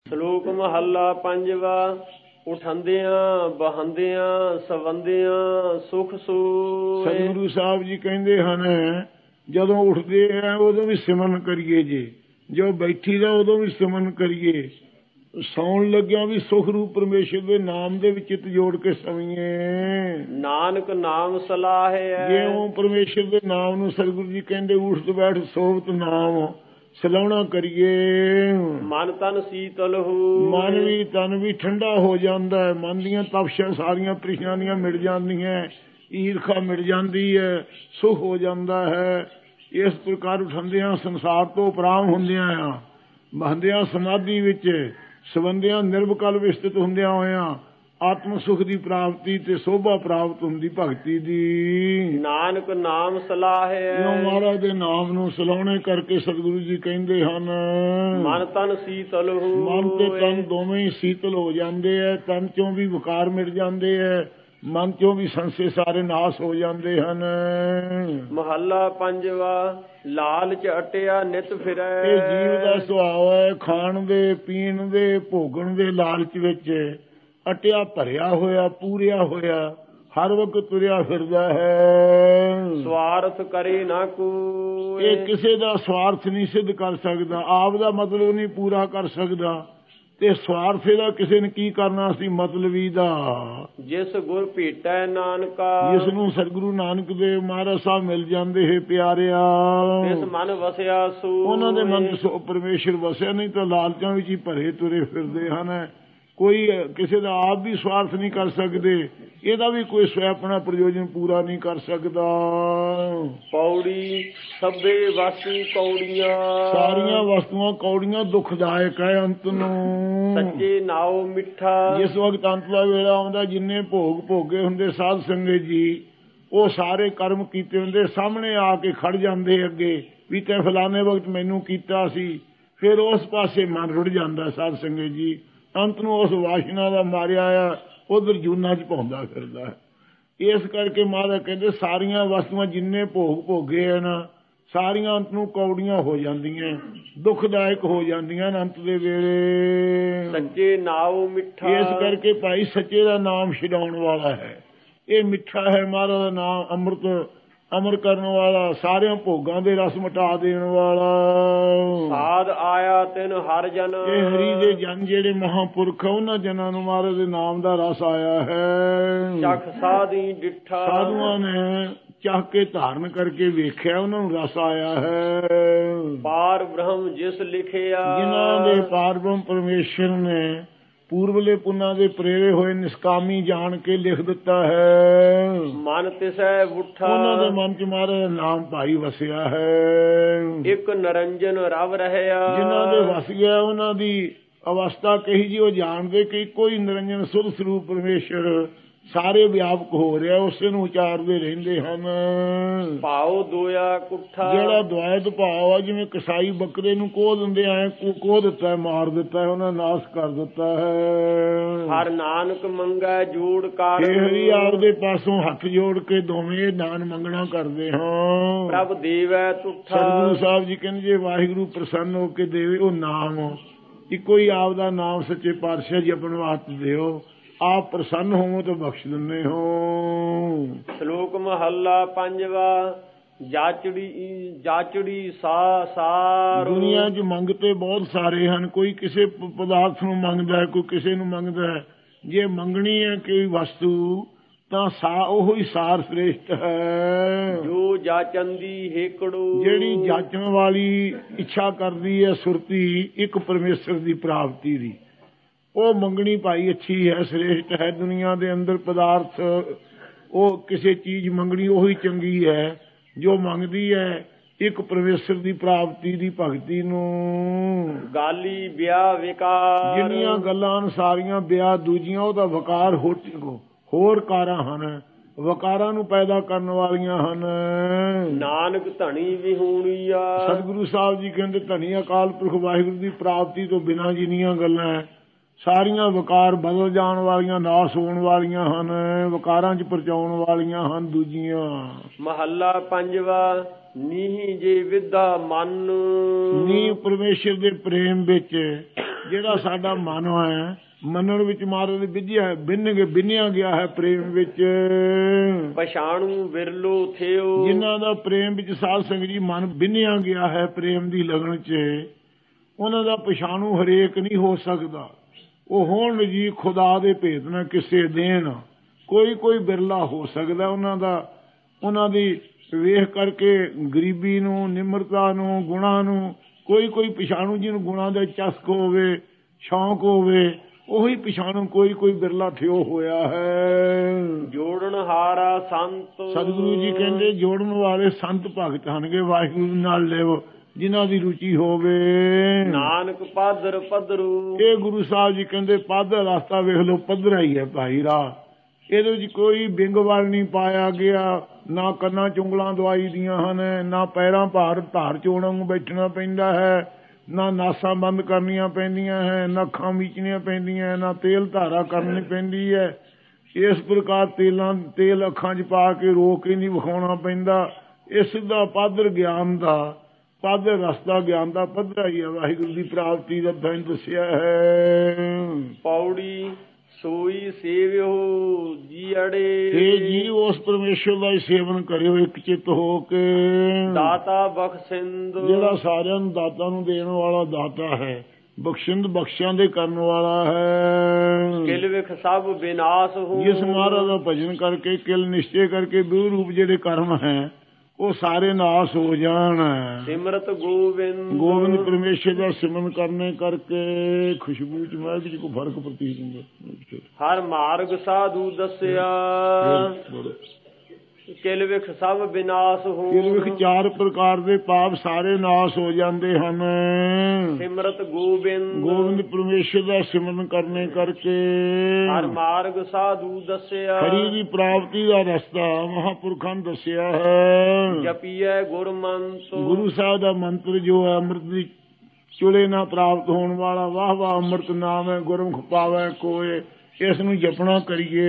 ਸ਼ਲੋਕ ਮਹੱਲਾ ਪੰਜਵਾ। ਉਠੰਦਿਆਂ ਬਹੰਦਿਆਂ ਸਵੰਦਿਆਂ ਸੁਖ ਸੋਏ। ਸਤਿਗੁਰੂ ਸਾਹਿਬ ਜੀ ਕਹਿੰਦੇ ਹਨ, ਜਦੋਂ ਉੱਠਦੇ ਆ ਉਦੋਂ ਵੀ ਸਿਮਰਨ ਕਰੀਏ ਜੀ, ਜੋ ਬੈਠੀ ਦਾ ਉਦੋਂ ਵੀ ਸਿਮਰਨ ਕਰੀਏ, ਸੌਣ ਲੱਗਿਆ ਵੀ ਸੁਖ ਰੂਪ ਪਰਮੇਸ਼ਰ ਦੇ ਨਾਮ ਦੇ ਵਿੱਚ ਚਿੱਤ ਜੋੜ ਕੇ ਸਵੀਏ। ਨਾਨਕ ਨਾਮ ਸਲਾਹੈ। ਜਿਉਂ ਪਰਮੇਸ਼ਰ ਦੇ ਨਾਮ ਨੂੰ ਸਤਿਗੁਰੂ ਜੀ ਕਹਿੰਦੇ ਉਠ ਬੈਠ ਸੋਵਤ ਨਾਮ ਸਲਾਹੁਣਾ ਕਰੀਏ। ਮਨ ਤਨ ਸੀਤਲ ਹੋ। ਮਨ ਵੀ ਤਨ ਵੀ ਠੰਡਾ ਹੋ ਜਾਂਦਾ ਹੈ। ਮਨ ਦੀਆਂ ਤਪਸ਼ਾਂ ਸਾਰੀਆਂ ਪਰੇਸ਼ਾਨੀਆਂ ਮਿਟ ਜਾਂਦੀਆਂ, ਈਰਖਾ ਮਿਟ ਜਾਂਦੀ ਹੈ, ਸੁਖ ਹੋ ਜਾਂਦਾ ਹੈ। ਇਸ ਪ੍ਰਕਾਰ ਉਠੰਦਿਆਂ ਸੰਸਾਰ ਤੋਂ ਉਪਰਾਮ ਹੁੰਦਿਆਂ ਆ, ਬਹੰਦਿਆਂ ਸਮਾਧੀ ਵਿੱਚ, ਸਬੰਧਿਆਂ ਨਿਰਵਕਲ ਵਿਸਤਿਤ ਹੁੰਦਿਆਂ ਹੋਇਆਂ ਆਤਮ ਸੁਖ ਦੀ ਪ੍ਰਾਪਤੀ ਤੇ ਸੋਭਾ ਪ੍ਰਾਪਤ ਹੁੰਦੀ ਭਗਤੀ ਦੀ। ਨਾਨਕ ਨਾਮ ਸਲਾਹੈ। ਮਹਾਰਾਜ ਦੇ ਨਾਮ ਨੂੰ ਸਲਾਹੁਣੇ ਕਰਕੇ ਸਤਿਗੁਰੂ ਜੀ ਕਹਿੰਦੇ ਹਨ, ਮਨ ਤਨ ਸੀਤਲ ਹੋ। ਮਨ ਤੇ ਤਨ ਦੋਵੇਂ ਹੀ ਸੀਤਲ ਹੋ ਜਾਂਦੇ ਹੈ। ਤਨ ਚੋਂ ਵੀ ਵਿਕਾਰ ਮਿਟ ਜਾਂਦੇ ਹੈ, ਮਨ ਚੋਂ ਵੀ ਸੰਸੇ ਸਾਰੇ ਨਾਸ ਹੋ ਜਾਂਦੇ ਹਨ। ਮਹੱਲਾ ਪੰਜਵਾ। ਲਾਲਚ ਅਟਿਆ ਨਿਤ ਫਿਰੈ। ਇਹ ਜੀਵ ਦਾ ਸੁਭਾਅ ਹੈ, ਖਾਣ ਦੇ ਪੀਣ ਦੇ ਭੋਗਣ ਦੇ ਲਾਲਚ ਵਿੱਚ ਅਟਿਆ ਭਰਿਆ ਹੋਇਆ, ਪੂਰਿਆ ਹੋਇਆ, ਹਰ ਵਕਤ ਤੁਰਿਆ ਫਿਰਦਾ ਹੈ। ਸਵਾਰਥ ਕਰੇ ਨਾ ਕੋਈ। ਇਹ ਕਿਸੇ ਦਾ ਸਵਾਰਥ ਨਹੀਂ ਸਿੱਧ ਕਰ ਸਕਦਾ, ਆਪ ਦਾ ਮਤਲਬ ਨਹੀਂ ਪੂਰਾ ਕਰ ਸਕਦਾ, ਤੇ ਸਵਾਰਥ ਦਾ ਕਿਸੇ ਨੇ ਕੀ ਕਰਨਾ ਸੀ ਮਤਲਬੀ ਦਾ। ਜਿਸ ਗੁਰ ਭੇਟੈ ਨਾਨਕਾ। ਜਿਸ ਨੂੰ ਸਤਿਗੁਰੂ ਨਾਨਕ ਦੇਵ ਮਹਾਰਾਜ ਸਾਹਿਬ ਮਿਲ ਜਾਂਦੇ ਹੈ ਪਿਆਰਿਆ, ਇਸ ਮਨ ਵਸਿਆ ਸੋ। ਉਹਨਾਂ ਦੇ ਮਨ ਚ ਪਰਮੇਸ਼ਰ ਵਸਿਆ, ਨਹੀਂ ਤਾਂ ਲਾਲਚਾਂ ਵਿੱਚ ਹੀ ਭਰੇ ਤੁਰੇ ਫਿਰਦੇ ਹਨ। ਕੋਈ ਕਿਸੇ ਦਾ ਆਪ ਵੀ ਸਵਾਰਥ ਨਹੀਂ ਕਰ ਸਕਦੇ, ਇਹਦਾ ਵੀ ਕੋਈ ਸਵੈ ਆਪਣਾ ਪ੍ਰਯੋਜਨ ਪੂਰਾ ਨਹੀਂ ਕਰ ਸਕਦਾ। ਪੌੜੀ ਸਭੇ ਵਸਤੂ ਕੌੜੀਆਂ। ਸਾਰੀਆਂ ਵਸਤੂਆਂ ਕੌੜੀਆਂ ਦੁਖਦਾਇਕ ਹੈ ਅੰਤ ਨੂੰ। ਸੱਚੇ ਨਾਉ ਮਿੱਠਾ। ਜਿਸ ਵਕਤ ਅੰਤ ਦਾ ਵੇਲਾ ਆਉਂਦਾ, ਜਿੰਨੇ ਭੋਗ ਭੋਗੇ ਹੁੰਦੇ ਸਾਧ ਸੰਗਤ ਜੀ, ਉਹ ਸਾਰੇ ਕਰਮ ਕੀਤੇ ਹੁੰਦੇ ਸਾਹਮਣੇ ਆ ਕੇ ਖੜ ਜਾਂਦੇ ਅੱਗੇ, ਵੀ ਤੈਂ ਫਲਾਣੇ ਵਕਤ ਮੈਨੂੰ ਕੀਤਾ ਸੀ। ਫਿਰ ਉਸ ਪਾਸੇ ਮਨ ਰੁੜ ਜਾਂਦਾ ਸਾਧ ਸੰਗਤ ਜੀ, ਅੰਤ ਨੂੰ ਉਸ ਵਾਸ਼ਨਾ ਦਾ ਮਾਰਿਆ ਆ ਉਧਰ ਜੂਨਾਂ ਚ ਪਾਉਂਦਾ ਫਿਰਦਾ ਹੈ। ਇਸ ਕਰਕੇ ਮਹਾਰਾਜ ਕਹਿੰਦੇ ਸਾਰੀਆਂ ਵਸਤੂਆਂ ਜਿੰਨੇ ਭੋਗ ਭੋਗੇ ਹਨ, ਸਾਰੀਆਂ ਅੰਤ ਨੂੰ ਕੌੜੀਆਂ ਹੋ ਜਾਂਦੀਆਂ, ਦੁਖਦਾਇਕ ਹੋ ਜਾਂਦੀਆਂ ਅੰਤ ਦੇ ਵੇਲੇ। ਸੱਚੇ ਨਾਉ ਮਿੱਠਾ। ਇਸ ਕਰਕੇ ਭਾਈ ਸੱਚੇ ਦਾ ਨਾਮ ਛਡਾਉਣ ਵਾਲਾ ਹੈ, ਇਹ ਮਿੱਠਾ ਹੈ। ਮਹਾਰਾਜ ਦਾ ਨਾਮ ਅੰਮ੍ਰਿਤ ਅਮਰ ਕਰਨ ਵਾਲਾ, ਸਾਰਿਆਂ ਭੋਗਾਂ ਦੇ ਰਸ ਮਿਟਾ ਦੇਣ ਵਾਲਾ। ਸਾਧ ਆਇਆ ਤਿਨ ਹਰ ਜਨ। ਇਹ ਹਰੀ ਦੇ ਜਨ ਜਿਹੜੇ ਮਹਾਂਪੁਰਖ ਆ, ਉਹਨਾਂ ਜਨਾਂ ਨੂੰ ਮਹਾਰਾਜ ਦੇ ਨਾਮ ਦਾ ਰਸ ਆਇਆ ਹੈ। ਚਖ ਸਾਧੀ ਡਿੱਠਾ। ਸਾਧੂਆਂ ਨੇ ਚਾਹ ਕੇ ਧਾਰਨ ਕਰਕੇ ਵੇਖਿਆ, ਉਹਨਾਂ ਨੂੰ ਰਸ ਆਇਆ ਹੈ। ਪਾਰ ਬ੍ਰਹਮ ਜਿਸ ਲਿਖਿਆ। ਜਿਨ੍ਹਾਂ ਦੇ ਪਾਰ ਬ੍ਰਹਮ ਪਰਮੇਸ਼ਰ ਨੇ ਪੂਰਬਲੇ ਪੁੰਨਾਂ ਦੇ ਪ੍ਰੇਰੇ ਹੋਏ ਨਿਸ਼ਕਾਮੀ ਜਾਣ ਕੇ ਲਿਖ ਦਿੱਤਾ ਹੈ। ਮਨ ਤਿਸੈ ਉਠਾ। ਉਹਨਾਂ ਦੇ ਮਨ ਚ ਮਹਾਰਾਜ ਦਾ ਨਾਮ ਭਾਈ ਵਸਿਆ ਹੈ। ਇੱਕ ਨਿਰੰਜਨ ਰਵ ਰਹਿਆ। ਜਿਨ੍ਹਾਂ ਦੇ ਵਸ ਗਿਆ, ਉਹਨਾਂ ਦੀ ਅਵਸਥਾ ਕਹੀ ਜੀ, ਉਹ ਜਾਣਦੇ ਕਿ ਕੋਈ ਨਿਰੰਜਨ ਸੁਧ ਸਰੂਪ ਪਰਮੇਸ਼ਰ ਸਾਰੇ ਵਿਆਪਕ ਹੋ ਰਿਹਾ, ਉਸੇ ਨੂੰ ਉਚਾਰਦੇ ਰਹਿੰਦੇ ਹਨ। ਭਾਉ ਦੋਇਆ ਕੁੱਠਾ। ਜਿਹੜਾ ਦੁਆਇਤ ਭਾਵ ਆ, ਜਿਵੇਂ ਕਸਾਈ ਬੱਕਰੇ ਨੂੰ ਕੋਹ ਦਿੰਦੇ ਐ, ਕੋਹ ਦਿੱਤਾ, ਮਾਰ ਦਿੱਤਾ, ਉਹਨਾਂ ਨਾਸ਼ ਕਰ ਦਿੱਤਾ ਹੈ। ਹਰ ਨਾਨਕ ਮੰਗੈ ਜੋੜ ਕਰ। ਹਰੀ ਆਪਦੇ ਪਾਸੋਂ ਹੱਥ ਜੋੜ ਕੇ ਦੋਵੇਂ ਦਾਨ ਮੰਗਣਾ ਕਰਦੇ ਹਾਂ। ਪ੍ਰਭ ਦੇਵੈ ਤੁਠਾ। ਸਤਿਗੁਰੂ ਸਾਹਿਬ ਜੀ ਕਹਿੰਦੇ ਜੇ ਵਾਹਿਗੁਰੂ ਪ੍ਰਸੰਨ ਹੋ ਕੇ ਦੇਵੇ ਉਹ ਨਾਮ, ਇੱਕੋ ਹੀ ਆਪਦਾ ਨਾਮ ਸੱਚੇ ਪਾਤਸ਼ਾਹ ਜੀ ਆਪਣੇ ਵਾਸਤੇ ਦਿਓ, ਆਪ ਪ੍ਰਸੰਨ ਹੋਵੋ ਤਾਂ ਬਖਸ਼ ਦਿੰਦੇ ਹੋ। ਸ਼ਲੋਕ ਮਹੱਲਾ ਪੰਜਵਾ। ਜਾਚੜੀ ਸਾਰ। ਦੁਨੀਆ 'ਚ ਮੰਗਤੇ ਬਹੁਤ ਸਾਰੇ ਹਨ, ਕੋਈ ਕਿਸੇ ਪਦਾਰਥ ਨੂੰ ਮੰਗਦਾ ਹੈ, ਕੋਈ ਕਿਸੇ ਨੂੰ ਮੰਗਦਾ ਹੈ। ਜੇ ਮੰਗਣੀ ਹੈ ਕੋਈ ਵਸਤੂ ਤਾਂ ਉਹ ਹੀ ਸਾਰ ਸ੍ਰੇਸ਼ਟ ਹੈ। ਜੋ ਜਾਚੰਦੀ ਹੇਕੜੋ। ਜਿਹੜੀ ਜਾਚਣ ਵਾਲੀ ਇੱਛਾ ਕਰਦੀ ਹੈ ਸੁਰਤੀ ਇੱਕ ਪਰਮੇਸ਼ਰ ਦੀ ਪ੍ਰਾਪਤੀ ਦੀ, ਉਹ ਮੰਗਣੀ ਭਾਈ ਅੱਛੀ ਹੈ, ਸ੍ਰੇਸ਼ਟ ਹੈ। ਦੁਨੀਆ ਦੇ ਅੰਦਰ ਪਦਾਰਥ, ਉਹ ਕਿਸੇ ਚੀਜ਼ ਮੰਗਣੀ ਉਹੀ ਚੰਗੀ ਹੈ ਜੋ ਮੰਗਦੀ ਹੈ ਇੱਕ ਪਰਮੇਸ਼ਰ ਦੀ ਪ੍ਰਾਪਤੀ ਦੀ ਭਗਤੀ ਨੂੰ। ਗਾਲੀ ਵਿਆਹ ਵਿਕਾਰ। ਜਿੰਨੀਆਂ ਗੱਲਾਂ ਸਾਰੀਆਂ ਵਿਆਹ ਦੂਜੀਆਂ, ਉਹਦਾ ਵਿਕਾਰ ਹੋਰ ਕਾਰਾਂ ਹਨ, ਵਿਕਾਰਾਂ ਨੂੰ ਪੈਦਾ ਕਰਨ ਵਾਲੀਆਂ ਹਨ। ਨਾਨਕ ਧਣੀ ਵਿਹੂਣੀ ਆ। ਸਤਿਗੁਰੂ ਸਾਹਿਬ ਜੀ ਕਹਿੰਦੇ ਧਣੀ ਅਕਾਲ ਪੁਰਖ ਵਾਹਿਗੁਰੂ ਦੀ ਪ੍ਰਾਪਤੀ ਤੋਂ ਬਿਨਾਂ ਜਿੰਨੀਆਂ ਗੱਲਾਂ ਸਾਰੀਆਂ ਵਿਕਾਰ ਬਦਲ ਜਾਣ ਵਾਲੀਆਂ, ਨਾਸ ਹੋਣ ਵਾਲੀਆਂ ਹਨ, ਵਿਕਾਰਾਂ 'ਚ ਪਰਚਾਉਣ ਵਾਲੀਆਂ ਹਨ ਦੂਜੀਆਂ। ਮਹੱਲਾ ਪੰਜਵਾ। ਨੀਹੀ ਜੇ ਵਿਦਾ ਮਨ। ਨੀ ਪਰਮੇਸ਼ਰ ਦੇ ਪ੍ਰੇਮ ਵਿੱਚ ਜਿਹੜਾ ਸਾਡਾ ਮਨ ਹੈ, ਮੰਨਣ ਵਿੱਚ ਮਹਾਰਾਜ ਨੇ ਵਿਧਿਆ ਬਿੰਨਿਆ ਗਿਆ ਹੈ ਪ੍ਰੇਮ ਵਿੱਚ। ਪਛਾਣੂ ਵਿਰਲੋ ਥਿਓ। ਜਿਨ੍ਹਾਂ ਦਾ ਪ੍ਰੇਮ ਵਿੱਚ ਸਾਧ ਸੰਗਤ ਜੀ ਮਨ ਬਿੰਨਿਆ ਗਿਆ ਹੈ ਪ੍ਰੇਮ ਦੀ ਲਗਨ 'ਚ, ਉਹਨਾਂ ਦਾ ਪਛਾਣੂ ਹਰੇਕ ਨਹੀਂ ਹੋ ਸਕਦਾ। ਉਹ ਹੋਣ ਜੀ ਖੁਦਾ ਦੇ ਭੇਤ ਨਾ ਕਿਸੇ ਦੇਣ, ਕੋਈ ਬਿਰਲਾ ਹੋ ਸਕਦਾ ਉਹਨਾਂ ਦੀ ਵੇਖ ਕਰਕੇ ਗਰੀਬੀ ਨੂੰ, ਨਿਮਰਤਾ ਨੂੰ, ਗੁਣਾਂ ਨੂੰ ਕੋਈ ਪਛਾਣੂ। ਜਿਹਨੂੰ ਗੁਣਾਂ ਦਾ ਚਸਕ ਹੋਵੇ, ਸ਼ੌਂਕ ਹੋਵੇ, ਉਹੀ ਪਛਾਣੂ। ਕੋਈ ਬਿਰਲਾ ਥਿਓ ਹੋਇਆ ਹੈ। ਜੋੜਨ ਹਾਰਾ ਸੰਤ। ਸਤਿਗੁਰੂ ਜੀ ਕਹਿੰਦੇ ਜੋੜਨ ਵਾਲੇ ਸੰਤ ਭਗਤ ਹਨਗੇ, ਵਾਹਿਗੁਰੂ ਨਾਲ ਲਿਵ ਜਿਨ੍ਹਾਂ ਦੀ ਰੁਚੀ ਹੋਵੇ। ਨਾਨਕ ਪਾਦਰ ਪਦਰੂ। ਇਹ ਗੁਰੂ ਸਾਹਿਬ ਜੀ ਕਹਿੰਦੇ ਪਾਦਰ ਰਸਤਾ ਵੇਖ ਲਓ, ਪੱਧਰਾ ਹੀ ਹੈ ਭਾਈ ਰਾਹ। ਇਹਦੇ ਵਿੱਚ ਕੋਈ ਬਿੰਗ ਵੱਲ ਨਹੀਂ ਪਾਇਆ ਗਿਆ, ਨਾ ਕੰਨਾਂ ਚੁੰਗਲਾਂ ਦਵਾਈ ਦੀਆਂ ਹਨ, ਨਾ ਪੈਰਾਂ ਧਾਰ ਚੋਣਾਂ ਨੂੰ ਬੈਠਣਾ ਪੈਂਦਾ ਹੈ, ਨਾ ਨਾਸਾਂ ਬੰਦ ਕਰਨੀਆਂ ਪੈਂਦੀਆਂ ਹੈ, ਨਾ ਅੱਖਾਂ ਮੀਚਣੀਆਂ ਪੈਂਦੀਆਂ, ਨਾ ਤੇਲ ਧਾਰਾ ਕਰਨੀ ਪੈਂਦੀ ਹੈ। ਇਸ ਪ੍ਰਕਾਰ ਤੇਲ ਅੱਖਾਂ 'ਚ ਪਾ ਕੇ ਰੋਕ ਹੀ ਨਹੀਂ ਵਿਖਾਉਣਾ ਪੈਂਦਾ। ਇਹ ਸਿੱਧਾ ਪਾਦਰ ਗਿਆਨ ਦਾ, ਪਾਦਰ ਰਸਤਾ ਗਿਆਨ ਦਾ ਪੱਧਰਾ ਹੀ ਹੈ। ਵਾਹਿਗੁਰੂ ਦੀ ਪ੍ਰਾਪਤੀ ਦਾ ਬੈਨ ਦੱਸਿਆ ਹੈ। ਪੌੜੀ ਸੋਈ ਸੇਵਿਓ ਜੀ ਅੜੇ। ਇਹ ਜੀ ਉਸ ਪਰਮੇਸ਼ਰ ਦਾ ਹੀ ਸੇਵਨ ਕਰਿਓ ਇੱਕ ਚਿੱਤ ਹੋ ਕੇ। ਦਾਤਾ ਬਖਸ਼ਿੰਦ। ਜਿਹੜਾ ਸਾਰਿਆਂ ਨੂੰ ਦਾਤਾ ਨੂੰ ਦੇਣ ਵਾਲਾ ਦਾਤਾ ਹੈ, ਬਖਸ਼ਿੰਦ ਬਖਸ਼ਿਆਂ ਦੇ ਕਰਨ ਵਾਲਾ ਹੈ। ਕਿਲ ਵਿਖ ਸਭ ਵਿਨਾਸ਼ ਹੋ। ਜਿਸ ਮਹਾਰਾਜ ਦਾ ਭਜਨ ਕਰਕੇ, ਕਿਲ ਨਿਸ਼ਚੇ ਕਰਕੇ ਬਿਉ ਰੂਪ ਜਿਹੜੇ ਕਰਮ ਹੈ ਉਹ ਸਾਰੇ ਨਾਸ ਹੋ ਜਾਣ। ਸਿਮਰਤ ਗੋਬਿੰਦ ਪਰਮੇਸ਼ਰ ਦਾ ਸਿਮਰਨ ਕਰਨੇ ਕਰਕੇ ਖੁਸ਼ਬੂ 'ਚ ਮਹਿਕ 'ਚ ਕੋਈ ਫਰਕ ਪ੍ਰਤੀਤ ਹੁੰਦਾ। ਹਰ ਮਾਰਗ ਸਾਧੂ ਦੱਸਿਆ। ਕਿਲ ਵਿਖ ਸਭ ਵਿਨਾਸ਼ ਹੋ। ਕਿਲ ਵਿਖ ਚਾਰ ਪ੍ਰਕਾਰ ਦੇ ਪਾਪ ਸਾਰੇ ਨਾਸ ਹੋ ਜਾਂਦੇ ਹਨ। ਸਿਮਰਤ ਗੋਬਿੰਦ ਪਰਮੇਸ਼ਰ ਦਾ ਸਿਮਰਨ ਕਰਨੇ ਕਰਕੇ ਹਰ ਮਾਰਗ ਸਾਧੂ ਦੱਸਿਆ। ਹਰੀ ਦੀ ਪ੍ਰਾਪਤੀ ਦਾ ਰਸਤਾ ਮਹਾਂਪੁਰਖਾਂ ਨੇ ਦੱਸਿਆ ਹੈ। ਜਪੀਐ ਗੁਰਮੰਤ। ਗੁਰੂ ਸਾਹਿਬ ਦਾ ਮੰਤਰ ਜੋ ਹੈ ਅੰਮ੍ਰਿਤ ਦੀ ਚੁਲੇ ਨਾਲ ਪ੍ਰਾਪਤ ਹੋਣ ਵਾਲਾ, ਵਾਹ ਵਾਹ ਅੰਮ੍ਰਿਤ ਨਾਮ ਹੈ, ਗੁਰਮੁਖ ਪਾਵੈ ਕੋਏ। ਇਸ ਨੂੰ ਜਪਣਾ ਕਰੀਏ।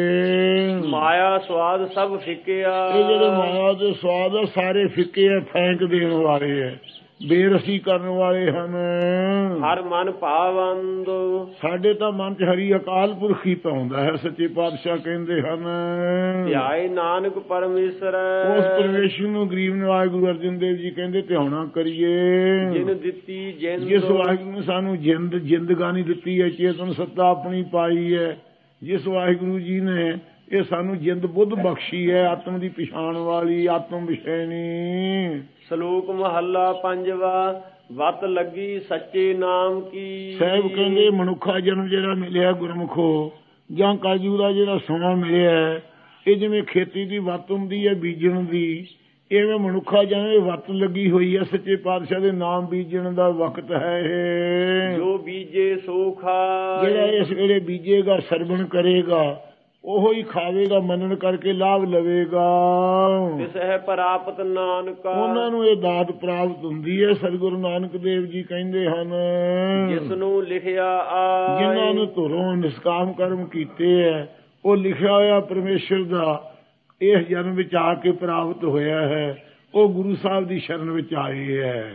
ਮਾਇਆ ਸਵਾਦ ਸਭ ਫਿੱਕਿਆ। ਇਹ ਜਿਹੜੇ ਮਾਇਆ ਦੇ ਸਵਾਦ ਆ ਸਾਰੇ ਫਿੱਕੇ ਆ, ਫੈਂਕ ਦੇਣ ਵਾਲੇ ਆ, ਬੇਰਸੀ ਕਰਨ ਵਾਲੇ ਹਨ। ਹਰ ਮਨ ਭਾਵੰਦ। ਸਾਡੇ ਤਾਂ ਮਨ 'ਚ ਹਰੀ ਅਕਾਲ ਪੁਰਖ ਹੀ ਪਾਉਂਦਾ ਹੈ। ਸੱਚੇ ਪਾਤਸ਼ਾਹ ਕਹਿੰਦੇ ਹਨ ਧਿਆਏ ਨਾਨਕ ਪਰਮੇਸ਼ਰ। ਉਸ ਪਰਮੇਸ਼ਰ ਨੂੰ ਗਰੀਬ ਨਿਵਾਜ ਗੁਰੂ ਅਰਜਨ ਦੇਵ ਜੀ ਕਹਿੰਦੇ ਧਿਆਉਣਾ ਕਰੀਏ। ਜਿਨ ਦਿੱਤੀ ਜਿੰਦ। ਜਿਸ ਵਾਹਿਗੁਰੂ ਨੇ ਸਾਨੂੰ ਜਿੰਦਗਾਨੀ ਦਿੱਤੀ ਹੈ, ਚੇਤਨ ਸੱਤਾ ਆਪਣੀ ਪਾਈ ਹੈ, ਜਿਸ ਵਾਹਿਗੁਰੂ ਜੀ ਨੇ ਇਹ ਸਾਨੂੰ ਜਿੰਦ ਬੁੱਧ ਬਖਸ਼ੀ ਹੈ, ਆਤਮ ਦੀ ਪਛਾਣ ਵਾਲੀ, ਆਤਮ ਵਿਸ਼ੈਨੀ। ਸ਼ਲੋਕ ਮਹੱਲਾ ਪੰਜਵਾ। ਵਤ ਲੱਗੀ ਸੱਚੇ ਨਾਮ ਕੀ। ਸਾਹਿਬ ਕਹਿੰਦੇ ਮਨੁੱਖਾ ਜਨਮ ਜਿਹੜਾ ਮਿਲਿਆ ਗੁਰਮੁਖੋ, ਜਾਂ ਕਲਯੁਗ ਦਾ ਜਿਹੜਾ ਸਮਾਂ ਮਿਲਿਆ, ਇਹ ਜਿਵੇਂ ਖੇਤੀ ਦੀ ਵੱਤ ਹੁੰਦੀ ਹੈ ਬੀਜਣ ਦੀ, ਇਵੇਂ ਮਨੁੱਖਾ ਜਨਮ ਵੱਤ ਲੱਗੀ ਹੋਈ ਹੈ। ਸੱਚੇ ਪਾਤਸ਼ਾਹ ਦੇ ਨਾਮ ਬੀਜਣ ਦਾ ਵਕਤ ਹੈ ਇਹ। ਜੋ ਬੀਜੇ ਸੋ ਖਾਏ। ਜਿਹੜਾ ਇਸ ਵੇਲੇ ਬੀਜੇਗਾ, ਸਰਵਣ ਕਰੇਗਾ, ਉਹੋ ਹੀ ਖਾਵੇਗਾ, ਮੰਨਣ ਕਰਕੇ ਲਾਭ ਲਵੇਗਾ। ਤਿਸ ਹੈ ਪ੍ਰਾਪਤ ਨਾਨਕਾ। ਉਹਨਾਂ ਨੂੰ ਇਹ ਦਾਤ ਪ੍ਰਾਪਤ ਹੁੰਦੀ ਹੈ। ਸਤਿਗੁਰੂ ਨਾਨਕ ਦੇਵ ਜੀ ਕਹਿੰਦੇ ਹਨ ਜਿਸ ਨੂੰ ਲਿਖਿਆ ਆਏ। ਜਿਨ੍ਹਾਂ ਨੂੰ ਧੁਰੋਂ ਨਿਸ਼ਕਾਮ ਕਰਮ ਕੀਤੇ ਹੈ, ਉਹ ਲਿਖਿਆ ਹੋਇਆ ਪਰਮੇਸ਼ਰ ਦਾ ਇਸ ਜਨਮ ਵਿੱਚ ਆ ਕੇ ਪ੍ਰਾਪਤ ਹੋਇਆ ਹੈ। ਉਹ ਗੁਰੂ ਸਾਹਿਬ ਦੀ ਸ਼ਰਨ ਵਿੱਚ ਆਏ ਹੈ।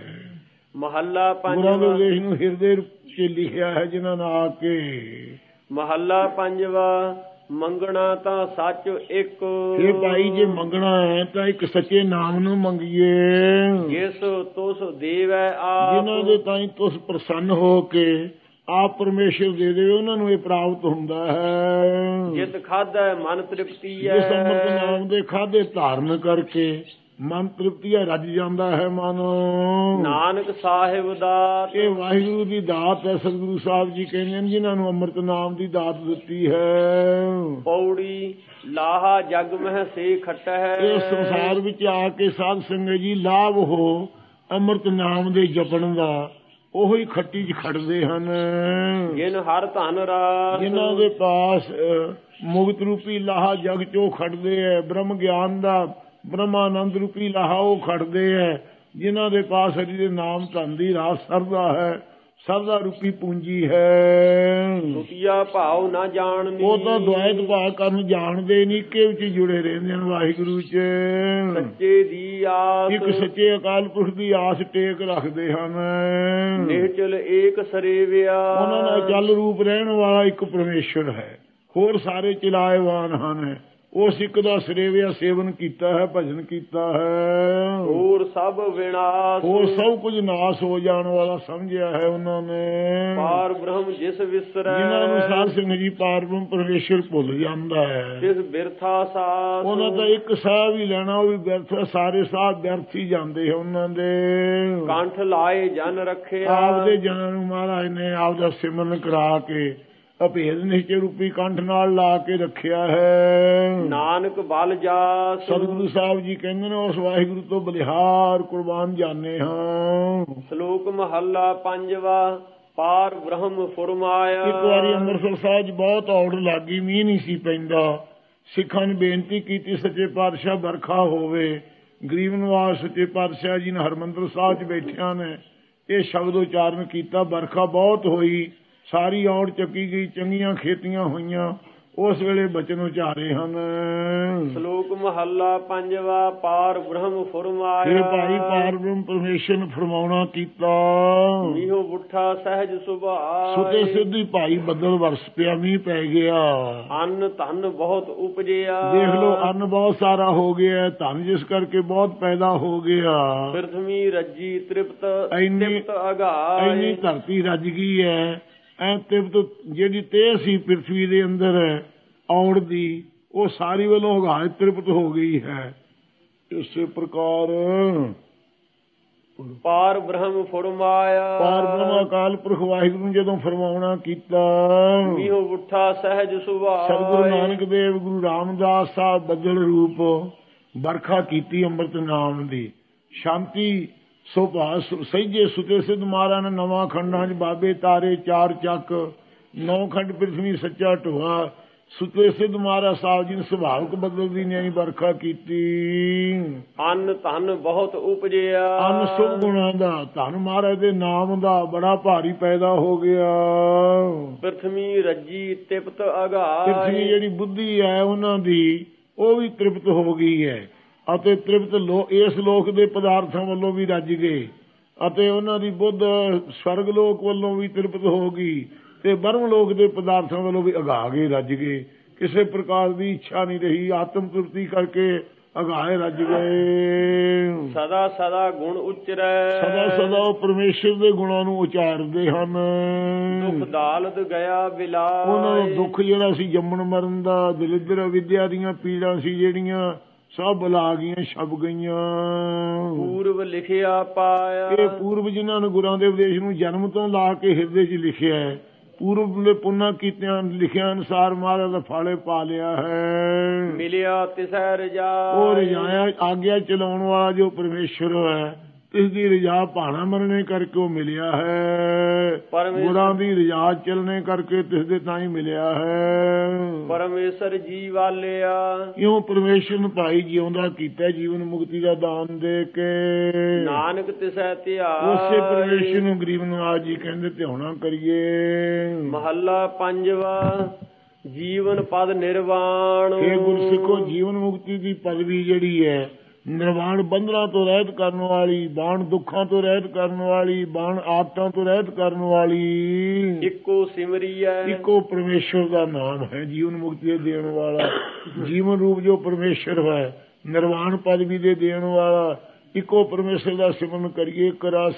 ਮਹੱਲਾ ਪੰਜਵਾ। ਗੁਰਾਂ ਦੇ ਉਪਦੇਸ਼ ਨੂੰ ਹਿਰਦੇ 'ਚ ਲਿਖਿਆ ਹੈ ਜਿਨ੍ਹਾਂ ਨੇ ਆ ਕੇ। ਮਹੱਲਾ ਪੰਜਵਾ। ਮੰਗਣਾ ਤਾਂ ਸੱਚ ਇੱਕ। ਇਹ ਭਾਈ ਜੇ ਮੰਗਣਾ ਹੈ ਤਾਂ ਇੱਕ ਸੱਚੇ ਨਾਮ ਨੂੰ ਮੰਗੀਏ। ਜਿਸ ਤੁਸ ਦੇਵੈ ਆਪ। ਜਿਨ੍ਹਾਂ ਦੇ ਤਾਈਂ ਤੁਸ ਪ੍ਰਸੰਨ ਹੋ ਕੇ ਆਪ ਪਰਮੇਸ਼ਰ ਦੇ ਦੇਵੇ, ਉਹਨਾਂ ਨੂੰ ਇਹ ਪ੍ਰਾਪਤ ਹੁੰਦਾ ਹੈ। ਜਿਤ ਖਾਧੈ ਮਨ ਤ੍ਰਿਪਤੀ ਹੈ। ਜਿਸ ਅੰਮ੍ਰਿਤ ਨਾਮ ਦੇ ਖਾਧੇ ਧਾਰਨ ਕਰਕੇ ਮਨ ਤ੍ਰਿਪਤੀ ਰੱਜ ਜਾਂਦਾ ਹੈ ਮਨ। ਨਾਨਕ ਸਾਹਿਬ ਦਾਤ। ਇਹ ਵਾਹਿਗੁਰੂ ਦੀ ਦਾਤ ਹੈ। ਸਤਿਗੁਰੂ ਸਾਹਿਬ ਜੀ ਕਹਿੰਦੇ ਨੇ ਜਿਨ੍ਹਾਂ ਨੂੰ ਅੰਮ੍ਰਿਤ ਨਾਮ ਦੀ ਦਾਤ ਦਿੱਤੀ ਹੈ। ਪੌੜੀ ਲਾਹਾ ਜਗ ਮਹਿ ਸੇ ਖਟੈ ਹੈ। ਇਸ ਸੰਸਾਰ ਵਿੱਚ ਆ ਕੇ ਸਾਧ ਸੰਗਤ ਜੀ ਲਾਭ ਹੋ ਅੰਮ੍ਰਿਤ ਨਾਮ ਦੇ ਜਪਣ ਦਾ, ਉਹੋ ਹੀ ਖੱਟੀ 'ਚ ਖੜਦੇ ਹਨ। ਜਿਨ ਹਰ ਧਨ ਰਾਸ। ਜਿਨ੍ਹਾਂ ਦੇ ਪਾਸ ਮੁਕਤ ਰੂਪੀ ਲਾਹਾ ਜਗ 'ਚੋਂ ਖੜਦੇ ਹੈ, ਬ੍ਰਹਮ ਗਿਆਨ ਦਾ ਬ੍ਰਹਮਾਨੰਦ ਰੂਪੀ ਲਾਹਾ ਉਹ ਖੜਦੇ ਹੈ। ਜਿਨ੍ਹਾਂ ਦੇ ਪਾਸ ਹਰੀ ਦੇ ਨਾਮ ਧਨ ਦੀ ਰਾਸ ਸਰਦਾ ਹੈ, ਸਰਦਾ ਰੂਪੀ ਪੂੰਜੀ ਹੈ। ਦੂਜਾ ਭਾਵ ਨਾ ਜਾਣਨੀ। ਉਹ ਤਾਂ ਦੁਆਇਤ ਭਾਵ ਕਰਨ ਜਾਣਦੇ ਨਹੀਂ, ਕਿ ਵਿੱਚ ਜੁੜੇ ਰਹਿੰਦੇ ਹਨ ਵਾਹਿਗੁਰੂ ਚ। ਸੱਚੇ ਦੀ ਆਸ ਇੱਕ ਸੱਚੇ ਅਕਾਲ ਪੁਰਖ ਦੀ ਆਸ ਟੇਕ ਰੱਖਦੇ ਹਨ। ਨਿਹਚਲ ਏਕ ਸਰੇਵਿਆ ਉਹਨਾਂ ਦਾ ਜਲ ਰੂਪ ਰਹਿਣ ਵਾਲਾ ਇੱਕ ਪਰਮੇਸ਼ਰ ਹੈ, ਹੋਰ ਸਾਰੇ ਚਲਾਏਵਾਨ ਹਨ। ਉਸ ਇੱਕ ਦਾ ਸਰੇਵਿਆ ਸੇਵਨ ਕੀਤਾ ਹੈ, ਭਜਨ ਕੀਤਾ ਹੈ। ਹੋਰ ਸਭ ਵਿਨਾਸ਼ ਹੋਰ ਸਭ ਕੁਝ ਨਾਸ ਹੋ ਜਾਣ ਵਾਲਾ ਸਮਝਿਆ ਹੈ ਉਹਨਾਂ ਨੇ। ਪਾਰ ਬ੍ਰਹਮ ਜਿਸ ਵਿਸਰੈ ਜਿਨ੍ਹਾਂ ਨੂੰ ਸਾਧ ਸੰਗਤ ਜੀ ਪਾਰ ਬ੍ਰਹਮ ਪਰਮੇਸ਼ਰ ਭੁੱਲ ਜਾਂਦਾ ਹੈ, ਤਿਸ ਬਿਰਥਾ ਸਾਸ ਉਹਨਾਂ ਦਾ ਇੱਕ ਸਾਹ ਵੀ ਲੈਣਾ ਉਹ ਵੀ ਵਿਅਰਥ, ਸਾਰੇ ਸਾਹ ਵਿਅਰਥ ਹੀ ਜਾਂਦੇ ਹੈ ਉਹਨਾਂ ਦੇ। ਕੰਠ ਲਾਏ ਜਨ ਰੱਖਿਆ ਆਪਦੇ ਜਨਾਂ ਨੂੰ ਮਹਾਰਾਜ ਨੇ ਆਪਦਾ ਸਿਮਰਨ ਕਰਾ ਕੇ ਅਭੇਦ ਨਿਸ਼ਚੈ ਰੂਪੀ ਕੰਠ ਨਾਲ ਲਾ ਕੇ ਰੱਖਿਆ ਹੈ। ਨਾਨਕ ਬਲ ਜਾਸ ਸਤਿਗੁਰੂ ਸਾਹਿਬ ਜੀ ਕਹਿੰਦੇ ਨੇ ਉਸ ਵਾਹਿਗੁਰੂ ਤੋਂ ਬਲਿਹਾਰ ਕੁਰਬਾਨ ਜਾਣੇ ਹਾਂ। ਸ਼ਲੋਕ ਮਹੱਲਾ ਪੰਜਵਾ। ਪਾਰ ਬ੍ਰਹਮ ਫੁਰਮਾਇਆ। ਇੱਕ ਵਾਰੀ ਅੰਮ੍ਰਿਤਸਰ ਸਾਹਿਬ 'ਚ ਬਹੁਤ ਔੜ ਲੱਗੀ, ਮੀਂਹ ਨਹੀਂ ਸੀ ਪੈਂਦਾ। ਸਿੱਖਾਂ ਨੇ ਬੇਨਤੀ ਕੀਤੀ ਸੱਚੇ ਪਾਤਸ਼ਾਹ ਵਰਖਾ ਹੋਵੇ। ਗਰੀਬ ਨਵਾਜ਼ ਸੱਚੇ ਪਾਤਸ਼ਾਹ ਜੀ ਨੇ ਹਰਿਮੰਦਰ ਸਾਹਿਬ 'ਚ ਬੈਠਿਆਂ ਨੇ ਇਹ ਸ਼ਬਦ ਉਚਾਰਨ ਕੀਤਾ। ਵਰਖਾ ਬਹੁਤ ਹੋਈ, ਸਾਰੀ ਔੜ ਚੱਕੀ ਗਈ, ਚੰਗੀਆਂ ਖੇਤੀਆਂ ਹੋਈਆਂ। ਉਸ ਵੇਲੇ ਬਚਨ ਉਚਾਰੇ ਹਨ। ਸ਼ਲੋਕ ਮਹੱਲਾ ਪੰਜਵਾ। ਪਾਰ ਬ੍ਰਹਮ ਫੁਰਮਾਇਆ। ਇਹ ਭਾਈ ਪਾਰ ਬ੍ਰਹਮ ਪਰਮੇਸ਼ਰ ਨੇ ਫਰਮਾਉਣਾ ਕੀਤਾ। ਮੀਂਹ ਬੁੱਠਾ ਸਹਿਜ ਸੁਭਾਅ ਸੁਤੇ ਸਿੱਧੀ ਭਾਈ ਬੱਦਲ ਵਰਸ ਪਿਆ, ਮੀਂਹ ਪੈ ਗਿਆ। ਅੰਨ ਧਨ ਬਹੁਤ ਉਪਜਿਆ। ਦੇਖ ਲਓ ਅੰਨ ਬਹੁਤ ਸਾਰਾ ਹੋ ਗਿਆ, ਧਨ ਜਿਸ ਕਰਕੇ ਬਹੁਤ ਪੈਦਾ ਹੋ ਗਿਆ। ਪ੍ਰਿਥਵੀ ਰੱਜੀ ਤ੍ਰਿਪਤ ਇੰਨੀ ਅਗਾਹ ਇੰਨੀ ਧਰਤੀ ਰੱਜ ਗਈ ਹੈ। ਐ ਤ੍ਰਿਪਤ ਜਿਹੜੀ ਤੇਹ ਸੀ ਪ੍ਰਿਥਵੀ ਦੇ ਅੰਦਰ ਔੜ ਦੀ, ਉਹ ਸਾਰੀ ਵੱਲੋਂ ਹਗਾਹ ਤ੍ਰਿਪਤ ਹੋ ਗਈ ਹੈ। ਇਸੇ ਪ੍ਰਕਾਰ ਪਾਰ ਬ੍ਰਹਮ ਫੁਰਮਾਇਆ। ਪਾਰ ਬ੍ਰਹਮ ਅਕਾਲ ਪੁਰਖ ਵਾਹਿਗੁਰੂ ਨੇ ਜਦੋਂ ਫਰਮਾਉਣਾ ਕੀਤਾ। ਮੀਂਹ ਬੁੱਠਾ ਸਹਿਜ ਸੁਭਾਅ। ਸਤਿਗੁਰੂ ਨਾਨਕ ਦੇਵ ਗੁਰੂ ਰਾਮਦਾਸ ਸਾਹਿਬ ਬੱਦਲ ਰੂਪ ਵਰਖਾ ਕੀਤੀ ਅੰਮ੍ਰਿਤ ਨਾਮ ਦੀ। ਸ਼ਾਂਤੀ ਸੁਭਾਅ ਸਹਿਜੇ ਸੁਤੇ ਸਿੱਧ ਮਹਾਰਾਜ ਨੇ ਨਵਾਂ ਖੰਡਾਂ 'ਚ ਬਾਬੇ ਤਾਰੇ ਚਾਰ ਚੱਕ, 9 ਖੰਡ ਪ੍ਰਿਥਵੀ ਸੱਚਾ ਢੋਆ। ਸੁਤੇ ਸਿੱਧ ਮਹਾਰਾਜ ਸਾਹਿਬ ਜੀ ਨੇ ਸੁਭਾਵਕ ਬੱਦਲ ਦੀ ਨਿਆਈ ਵਰਖਾ ਕੀਤੀ। ਅੰਨ ਧਨ ਬਹੁਤ ਉਪਜਿਆ। ਅੰਨ ਸੁਭ ਗੁਣਾਂ ਦਾ, ਧਨ ਮਹਾਰਾਜ ਦੇ ਨਾਮ ਦਾ ਬੜਾ ਭਾਰੀ ਪੈਦਾ ਹੋ ਗਿਆ। ਪ੍ਰਿਥਵੀ ਰੱਜੀ ਤ੍ਰਿਪਤ ਅਗਾਹ। ਪ੍ਰਿਥਵੀ ਜਿਹੜੀ ਬੁੱਧੀ ਹੈ ਉਹਨਾਂ ਦੀ ਉਹ ਵੀ ਤ੍ਰਿਪਤ ਹੋ ਗਈ ਹੈ ਅਤੇ ਤ੍ਰਿਪਤ ਇਸ ਲੋਕ ਦੇ ਪਦਾਰਥਾਂ ਵੱਲੋਂ ਵੀ ਰੱਜ ਗਏ ਅਤੇ ਉਹਨਾਂ ਦੀ ਬੁੱਧ ਸਵਰਗ ਲੋਕ ਵੱਲੋਂ ਵੀ ਤ੍ਰਿਪਤ ਹੋ ਗਈ ਤੇ ਬਰਮ ਲੋਕ ਦੇ ਪਦਾਰਥਾਂ ਵੱਲੋਂ ਵੀ ਅਗਾਹ ਗਏ, ਰੱਜ ਗਏ। ਕਿਸੇ ਪ੍ਰਕਾਰ ਦੀ ਇੱਛਾ ਨਹੀਂ ਰਹੀ, ਆਤਮ ਤ੍ਰਿਪਤੀ ਕਰਕੇ ਅਗਾਹੇ ਰੱਜ ਗਏ। ਸਦਾ ਸਦਾ ਗੁਣ ਉਚਰੈ। ਸਦਾ ਸਦਾ ਉਹ ਪਰਮੇਸ਼ਰ ਦੇ ਗੁਣਾਂ ਨੂੰ ਉਚਾਰਦੇ ਹਨ। ਦੁੱਖ ਦਾਲਦ ਗਿਆ ਬਿਲਾਏ। ਉਹਨਾਂ ਦਾ ਦੁੱਖ ਜਿਹੜਾ ਸੀ ਜੰਮਣ ਮਰਨ ਦਾ, ਦਲਿੱਦਰ ਵਿਦਿਆ ਦੀਆਂ ਪੀੜਾਂ ਸੀ ਜਿਹੜੀਆਂ ਸਭ ਬੁਲਾ ਗਈਆਂ, ਛਪ ਗਈਆਂ। ਪੂਰਵ ਲਿਖਿਆ ਪਾਇਆ। ਇਹ ਪੂਰਵ ਜਿਨ੍ਹਾਂ ਨੇ ਗੁਰਾਂ ਦੇ ਉਪਦੇਸ਼ ਨੂੰ ਜਨਮ ਤੋਂ ਲਾ ਕੇ ਹਿਰਦੇ 'ਚ ਲਿਖਿਆ ਹੈ, ਪੂਰਬ ਦੇ ਪੁੰਨਾਂ ਕੀਤਿਆਂ ਲਿਖਿਆ ਅਨੁਸਾਰ ਮਹਾਰਾਜ ਦਾ ਫਾਲੇ ਪਾ ਲਿਆ ਹੈ। ਮਿਲਿਆ ਤਿਸੈ ਰਜਾਇ। ਉਹ ਰਜਾਇਆ ਆਗਿਆ ਚਲਾਉਣ ਵਾਲਾ ਜੋ ਪਰਮੇਸ਼ਰ ਹੈ, ਇਸ ਦੀ ਰਜਾ ਭਾਣਾ ਮਰਨੇ ਕਰਕੇ ਉਹ ਮਿਲਿਆ ਹੈ। ਗੁਰਾਂ ਦੀ ਰਜਾ ਚੱਲਣੇ ਕਰਕੇ ਤਿਸ ਦੇ ਤਾਂ ਹੀ ਮਿਲਿਆ ਹੈ। ਪਰਮੇਸ਼ਰ ਜੀ ਵਾਲਿਆ। ਇਉਂ ਪਰਮੇਸ਼ਰ ਨੂੰ ਭਾਈ ਜਿਉਂਦਾ ਕੀਤਾ ਜੀਵਨ ਮੁਕਤੀ ਦਾ ਦਾਨ ਦੇ ਕੇ। ਨਾਨਕ ਤਿਸੈ ਧਿਆਇ। ਉਸੇ ਪਰਮੇਸ਼ਰ ਨੂੰ ਗਰੀਬ ਨਵਾਜ਼ ਜੀ ਕਹਿੰਦੇ ਧਿਆਉਣਾ ਕਰੀਏ। ਮਹੱਲਾ ਪੰਜਵਾ। ਜੀਵਨ ਪਦ ਨਿਰਵਾਣ। ਇਹ ਗੁਰਸਿੱਖੋ ਜੀਵਨ ਮੁਕਤੀ ਦੀ ਪਦਵੀ ਜਿਹੜੀ ਹੈ, ਨਿਰਵਾਣ ਬੰਧਨਾਂ ਤੋਂ ਰਹਿਤ ਕਰਨ ਵਾਲੀ, ਬਾਣ ਦੁੱਖਾਂ ਤੋਂ ਰਹਿਤ ਕਰਨ ਵਾਲੀ, ਬਾਣ ਆਦਤਾਂ ਤੋਂ ਰਹਿਤ ਕਰਨ ਵਾਲੀ, ਇੱਕੋ ਸਿਮਰੀ ਹੈ। ਇੱਕੋ ਪਰਮੇਸ਼ਰ ਦਾ ਨਾਮ ਹੈ ਜੀਵਨ ਮੁਕਤੀ ਦੇਣ ਵਾਲਾ। ਜੀਵਨ ਰੂਪ ਜੋ ਪਰਮੇਸ਼ਰ ਹੈ, ਨਿਰਵਾਣ ਪਦਵੀ ਦੇ ਦੇਣ ਵਾਲਾ, ਇੱਕੋ ਪਰਮੇਸ਼ਰ ਦਾ ਸਿਮਰਨ ਕਰੀਏ। ਇੱਕ ਰਸ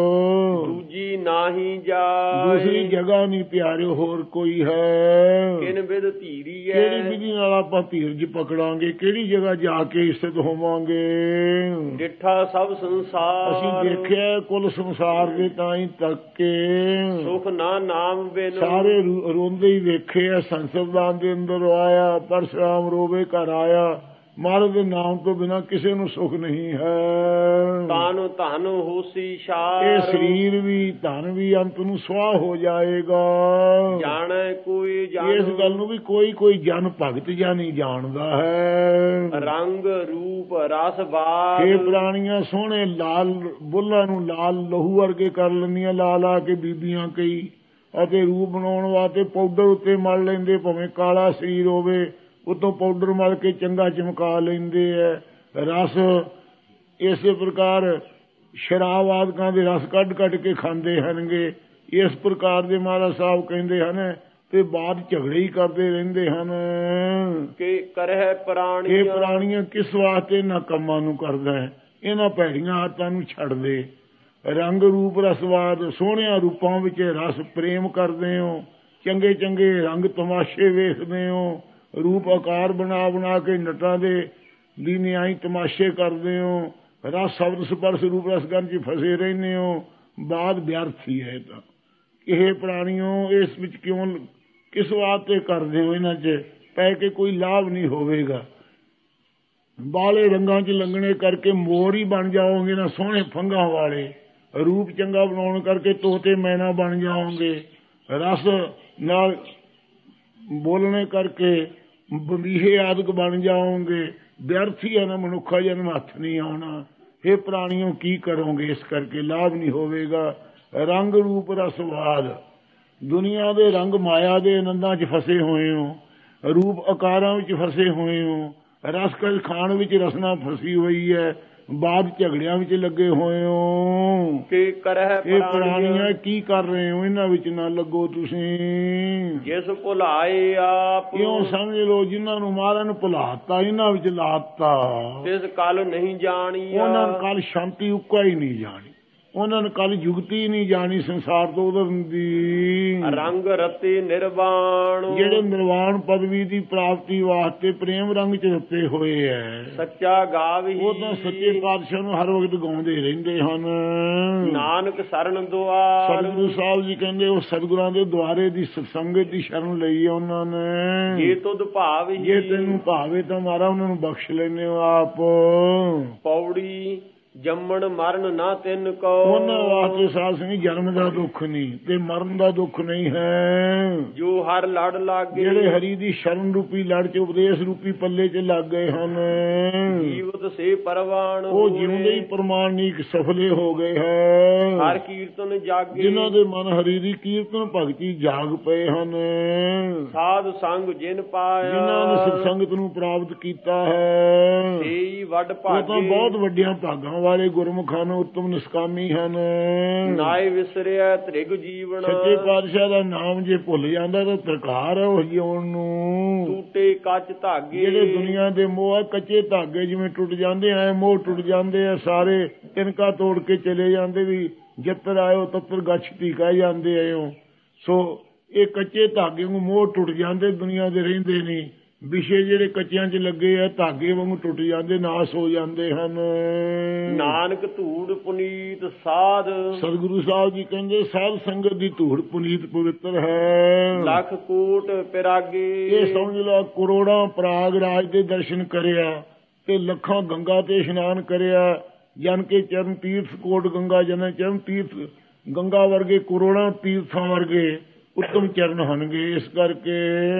ਦੂਜੀ ਨਾਹੀ ਜਾਏ। ਦੂਸਰੀ ਜਗ੍ਹਾ ਨਹੀਂ ਪਿਆਰਿਓ ਹੋਰ ਕੋਈ ਹੈ। ਕਿਨ ਵਿਦ ਧੀਰੀ ਹੈ। ਕਿਹੜੀ ਵਿਧੀ ਨਾਲ ਆਪਾਂ ਧੀਰਜ ਪਕੜਾਂਗੇ, ਕਿਹੜੀ ਜਗ੍ਹਾ ਜਾ ਕੇ ਸਥਿਤ ਹੋਵਾਂਗੇ। ਡਿੱਠਾ ਸਭ ਸੰਸਾਰ। ਅਸੀਂ ਦੇਖਿਆ ਕੁੱਲ ਸੰਸਾਰ ਦੇ ਤਾਂ ਹੀ ਤੱਕ ਕੇ ਸੁਖ ਨਾ ਨਾਮ ਬਿਨ। ਸਾਰੇ ਰੋਂਦੇ ਹੀ ਵੇਖੇ ਆ। ਸੰਸਦਾਨ ਦੇ ਅੰਦਰ ਆਇਆ, ਪਰਸ਼ਰਾਮ ਰੋਵੇ ਘਰ ਆਇਆ। ਮਹਾਰਾਜ ਦੇ ਨਾਮ ਤੋਂ ਬਿਨਾਂ ਕਿਸੇ ਨੂੰ ਸੁਖ ਨਹੀਂ ਹੈ। ਤਾਨ ਧਨ ਹੋਸੀ ਸ਼ਾਰ। ਇਹ ਸਰੀਰ ਵੀ ਧਨ ਵੀ ਅੰਤ ਨੂੰ ਸੁਆਹ ਹੋ ਜਾਏਗਾ। ਜਾਣੈ ਕੋਈ ਜਾਣ। ਇਸ ਗੱਲ ਨੂੰ ਵੀ ਕੋਈ ਜਨ ਭਗਤ ਜਾਂ ਨਹੀਂ ਜਾਣਦਾ ਹੈ। ਰੰਗ ਰੂਪ ਰਸ ਬਾਦ। ਇਹ ਪ੍ਰਾਣੀਆਂ ਸੋਹਣੇ ਲਾਲ ਬੁੱਲਾਂ ਨੂੰ ਲਾਲ ਲਹੂ ਵਰਗੇ ਕਰ ਲੈਂਦੀਆਂ, ਲਾ ਲਾ ਕੇ ਬੀਬੀਆਂ ਕਈ ਅਤੇ ਰੂਪ ਬਣਾਉਣ ਵਾਸਤੇ ਪਾਊਡਰ ਉੱਤੇ ਮਲ ਲੈਂਦੇ, ਭਾਵੇਂ ਕਾਲਾ ਸਰੀਰ ਹੋਵੇ ਉਤੋਂ ਪਾਊਡਰ ਮਲ ਕੇ ਚੰਗਾ ਚਮਕਾ ਲੈਂਦੇ ਹੈ। ਰਸ ਇਸੇ ਪ੍ਰਕਾਰ ਸ਼ਰਾਬ ਆਦਿਕਾਂ ਦੇ ਰਸ ਕੱਢ ਕੱਢ ਕੇ ਖਾਂਦੇ ਹਨਗੇ। ਇਸ ਪ੍ਰਕਾਰ ਦੇ ਮਹਾਰਾਜ ਸਾਹਿਬ ਕਹਿੰਦੇ ਹਨ ਤੇ ਬਾਅਦ ਝਗੜੇ ਹੀ ਕਰਦੇ ਰਹਿੰਦੇ ਹਨ ਕਿ ਕਰਹਿ ਪ੍ਰਾਣੀਆਂ। ਇਹ ਪ੍ਰਾਣੀਆਂ ਕਿਸ ਵਾਸਤੇ ਇਹਨਾਂ ਕੰਮਾਂ ਨੂੰ ਕਰਦਾ ਹੈ, ਇਹਨਾਂ ਭੈੜੀਆਂ ਆਦਤਾਂ ਨੂੰ ਛੱਡ ਦੇ। ਰੰਗ ਰੂਪ ਰਸਵਾਦ, ਸੋਹਣਿਆਂ ਰੂਪਾਂ ਵਿੱਚ ਰਸ ਪ੍ਰੇਮ ਕਰਦੇ ਹੋ, ਚੰਗੇ ਚੰਗੇ ਰੰਗ ਤਮਾਸ਼ੇ ਵੇਖਦੇ ਹੋ, ਰੂਪ ਆਕਾਰ ਬਣਾ ਬਣਾ ਕੇ ਨਟਾਂ ਦੇ ਦੀ ਨਿਆਈ ਤਮਾਸ਼ੇ ਕਰਦੇ ਹੋ, ਰਸ ਸ਼ਬਦ ਸਪਰਸ਼ ਰੂਪ ਰਸਗਨ 'ਚ ਫਸੇ ਰਹਿੰਦੇ ਹੋ। ਬਾਦ ਵਿਅਰਥ ਹੀ ਹੈ। ਤਾਂ ਇਹ ਪ੍ਰਾਣੀਓ ਇਸ ਵਿੱਚ ਕਿਉਂ ਕਿਸ ਵਾਸਤੇ ਕਰਦੇ ਹੋ? ਇਹਨਾਂ 'ਚ ਪੈ ਕੇ ਕੋਈ ਲਾਭ ਨਹੀਂ ਹੋਵੇਗਾ। ਬਾਲੇ ਰੰਗਾਂ 'ਚ ਲੰਘਣੇ ਕਰਕੇ ਮੋਰ ਹੀ ਬਣ ਜਾਓਗੇ ਨਾ, ਸੋਹਣੇ ਫੰਗਾਂ ਵਾਲੇ। ਰੂਪ ਚੰਗਾ ਬਣਾਉਣ ਕਰਕੇ ਤੋਤੇ ਮੈਨਾ ਬਣ ਜਾਓਗੇ। ਰਸ ਨਾਲ ਬੋਲਣੇ ਕਰਕੇ ਬੰਬੀਹੇ ਆਦਿਕ ਬਣ ਜਾਓਗੇ। ਵਿਅਰਥੀ ਹੈ ਨਾ, ਮਨੁੱਖਾ ਜਨਮ ਹੱਥ ਨਹੀਂ ਆਉਣਾ। ਇਹ ਪ੍ਰਾਣੀਓ ਕੀ ਕਰੋਗੇ? ਇਸ ਕਰਕੇ ਲਾਭ ਨਹੀਂ ਹੋਵੇਗਾ। ਰੰਗ ਰੂਪ ਰਸਵਾਦ, ਦੁਨੀਆ ਦੇ ਰੰਗ ਮਾਇਆ ਦੇ ਆਨੰਦਾਂ 'ਚ ਫਸੇ ਹੋਏ ਹੋ, ਰੂਪ ਆਕਾਰਾਂ ਵਿੱਚ ਫਸੇ ਹੋਏ ਹੋ, ਰਸ ਕਲ ਖਾਣ ਵਿੱਚ ਰਸਨਾ ਫਸੀ ਹੋਈ ਹੈ, ਬਾਦ ਝਗੜਿਆਂ ਵਿੱਚ ਲੱਗੇ ਹੋਏ ਹੋ। ਕਿ ਕਰਹਿ ਇਹ ਪ੍ਰਾਣੀਆਂ ਕੀ ਕਰ ਰਹੇ ਹੋ? ਇਹਨਾਂ ਵਿੱਚ ਨਾ ਲੱਗੋ ਤੁਸੀਂ। ਜਿਸ ਭੁਲਾਏ ਆਪ, ਇਉਂ ਸਮਝ ਲਓ ਜਿਨ੍ਹਾਂ ਨੂੰ ਮਹਾਰਾਜ ਨੂੰ ਭੁਲਾਤਾ, ਇਹਨਾਂ ਵਿੱਚ ਲਾਤਾ। ਤਿਸ ਕਲ ਨਹੀਂ ਜਾਣੀ, ਉਹਨਾਂ ਨੂੰ ਕੱਲ ਸ਼ਾਂਤੀ ਉੱਕਾ ਹੀ ਨਹੀਂ ਜਾਣੀ, ਉਹਨਾਂ ਨੂੰ ਕੱਲ ਜੁਗਤੀ ਨਹੀਂ ਜਾਣੀ ਸੰਸਾਰ ਤੋਂ ਉਧਰਨ ਦੀ। ਰੰਗ ਰਤੇ ਨਿਰਵਾਣ, ਜਿਹੜੇ ਨਿਰਵਾਣ ਪਦਵੀ ਦੀ ਪ੍ਰਾਪਤੀ ਵਾਸਤੇ ਪ੍ਰੇਮ ਰੰਗ 'ਚ ਰਤੇ ਹੋਏ ਹੈ। ਸੱਚਾ ਗਾਵੀ, ਉਹ ਤਾਂ ਸੱਚੇ ਪਾਤਸ਼ਾਹ ਨੂੰ ਹਰ ਵਕਤ ਗਾਉਂਦੇ ਰਹਿੰਦੇ ਹਨ। ਨਾਨਕ ਸਰਨ ਦੁਆਰ, ਸਤਿਗੁਰੂ ਸਾਹਿਬ ਜੀ ਕਹਿੰਦੇ ਉਹ ਸਤਿਗੁਰਾਂ ਦੇ ਦੁਆਰੇ ਦੀ ਸੰਗਤ ਦੀ ਸ਼ਰਨ ਲਈ ਉਹਨਾਂ ਨੇ। ਜੇ ਤੁਧ ਭਾਵ, ਜੇ ਤੈਨੂੰ ਭਾਵੇ ਤਾਂ ਮਾਰਾ ਉਹਨਾਂ ਨੂੰ ਬਖਸ਼ ਲੈਨੇ ਹੋ ਆਪ। ਪੌੜੀ ਜੰਮਣ ਮਰਨ ਨਾ ਤਿੰਨ ਕੋ, ਉਹਨਾਂ ਵਾਸਤੇ ਸਾਧ ਸੰਗਤ ਜਨਮ ਦਾ ਦੁੱਖ ਨਹੀਂ ਤੇ ਮਰਨ ਦਾ ਦੁੱਖ ਨਹੀਂ ਹੈ। ਜੋ ਹਰ ਲੜ ਲਾਗੇ, ਜਿਹੜੇ ਹਰੀ ਦੀ ਸ਼ਰਨ ਰੂਪੀ ਲੜ 'ਚ ਉਪਦੇਸ਼ ਰੂਪੀ ਪੱਲੇ 'ਚ ਲੱਗ ਗਏ ਹਨ, ਜੀਵਤ ਸੇ ਪਰਵਾਨ, ਉਹ ਜਿਉਂਦੇ ਹੀ ਪ੍ਰਮਾਣਿਕ ਸਫਲੇ ਹੋ ਗਏ ਹੈ। ਹਰ ਕੀਰਤਨ ਜਾਗੇ, ਜਿਨ੍ਹਾਂ ਦੇ ਮਨ ਹਰੀ ਦੀ ਕੀਰਤਨ ਭਗਤੀ ਜਾਗ ਪਏ ਹਨ। ਸਾਧ ਸੰਗ ਜਿਨ ਪਾਇਆ, ਜਿਨ੍ਹਾਂ ਨੇ ਸਿੱਖ ਸੰਗਤ ਨੂੰ ਪ੍ਰਾਪਤ ਕੀਤਾ ਹੈ, ਸੇਈ ਵੱਡ ਉਹ ਤਾਂ ਭਾਗੇ। ਬਹੁਤ ਵੱਡੀਆਂ ਭਾਗਾਂ ਵਾਲੇ ਗੁਰਮੁਖਾਂ ਨੂੰ ਉੱਤਮ ਨਿਸਕਾਮੀ ਹਨ। ਨਾਏ ਵਿਸਰਿਆ ਤ੍ਰਿਗ ਜੀਵਨ, ਸੱਚੇ ਪਾਤਸ਼ਾਹ ਦਾ ਨਾਮ ਜੇ ਭੁੱਲ ਜਾਂਦਾ ਤਾਂ ਤਰਕਾਰ ਹੈ ਉਹ ਜਿਉਣ ਨੂੰ। ਟੂਟੇ ਕੱਚ ਧਾਗੇ, ਜਿਹੜੇ ਦੁਨੀਆ ਦੇ ਮੋਹ ਕੱਚੇ ਧਾਗੇ ਜਿਵੇਂ ਟੁੱਟ ਜਾਂਦੇ ਐ, ਮੋਹ ਟੁੱਟ ਜਾਂਦੇ ਆ ਸਾਰੇ। ਤਿਨਕਾ ਤੋੜ ਕੇ ਚਲੇ ਜਾਂਦੇ ਵੀ ਜਿੱਤਰ ਆਇਓ ਤੱਤਰ ਗੱਛਤੀ ਕਹਿ ਜਾਂਦੇ ਐ। ਸੋ ਇਹ ਕੱਚੇ ਧਾਗੇ ਨੂੰ ਮੋਹ ਟੁੱਟ ਜਾਂਦੇ, ਦੁਨੀਆ ਦੇ ਰਹਿੰਦੇ ਨਹੀਂ। ਵਿਸ਼ੇ ਜਿਹੜੇ ਕੱਚਿਆਂ 'ਚ ਲੱਗੇ ਆ ਧਾਗੇ ਵਾਂਗੂ ਟੁੱਟ ਜਾਂਦੇ, ਨਾਸ ਹੋ ਜਾਂਦੇ ਹਨ। ਨਾਨਕ ਧੂੜ ਪੁਨੀਤ ਸਾਧ, ਸਤਿਗੁਰੂ ਸਾਹਿਬ ਜੀ ਕਹਿੰਦੇ ਸਾਧ ਸੰਗਤ ਦੀ ਧੂੜ ਪੁਨੀਤ ਪਵਿੱਤਰ ਹੈ। ਲੱਖ ਕੋਟ ਪਿਰਾਗੇ, ਇਹ ਸਮਝ ਲਓ ਕਰੋੜਾਂ ਪ੍ਰਾਗ ਰਾਜ ਦੇ ਦਰਸ਼ਨ ਕਰਿਆ ਤੇ ਲੱਖਾਂ ਗੰਗਾ ਤੇ ਇਸ਼ਨਾਨ ਕਰਿਆ। ਜਨ ਕੇ ਚਰਨ ਤੀਰਥ ਕੋਟ ਗੰਗਾ ਜਨ ਚਰਨ ਤੀਰਥ, ਗੰਗਾ ਵਰਗੇ ਕਰੋੜਾਂ ਤੀਰਥਾਂ ਵਰਗੇ ਉੱਤਮ ਚਰਨ ਹਨਗੇ। ਇਸ ਕਰਕੇ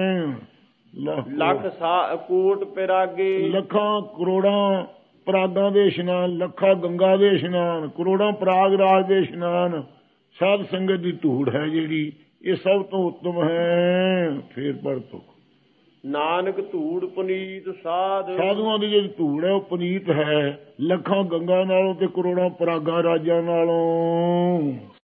ਲੱਖ ਕੋਟ ਪਿਰਾਗੇ, ਲੱਖਾਂ ਕਰੋੜਾਂ ਪ੍ਰਾਗਾਂ ਦੇ ਇਸ਼ਨਾਨ, ਲੱਖਾਂ ਗੰਗਾ ਦੇ ਇਸ਼ਨਾਨ, ਕਰੋੜਾਂ ਪ੍ਰਾਗ ਰਾਜ ਦੇ ਇਸ਼ਨਾਨ। ਸਾਧ ਸੰਗਤ ਦੀ ਧੂੜ ਹੈ ਜਿਹੜੀ, ਇਹ ਸਭ ਤੋਂ ਉੱਤਮ ਹੈ। ਫੇਰ ਪੜ੍ਹ ਤੋ ਨਾਨਕ ਧੂੜ ਪੁਨੀਤ ਸਾਧ, ਸਾਧੂਆਂ ਦੀ ਜਿਹੜੀ ਧੂੜ ਹੈ ਉਹ ਪੁਨੀਤ ਹੈ ਲੱਖਾਂ ਗੰਗਾ ਨਾਲੋਂ ਤੇ ਕਰੋੜਾਂ ਪ੍ਰਾਗਾਂ ਰਾਜਾਂ ਨਾਲੋਂ।